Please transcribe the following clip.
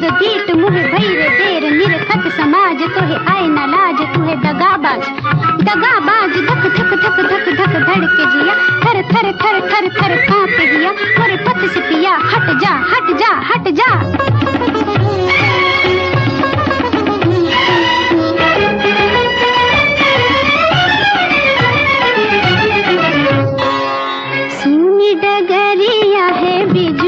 दो दीट मुहे भैरे देर निरखत समाज तोहे आए न लाज तुहे दगाबाज दगाबाज धक धक धक धक धक धड़के जिया थर थर थर थर थर कांपे जिया मोरे पथ से पिया हट जा हट जा हट जा। सुनी डगरिया है बिजली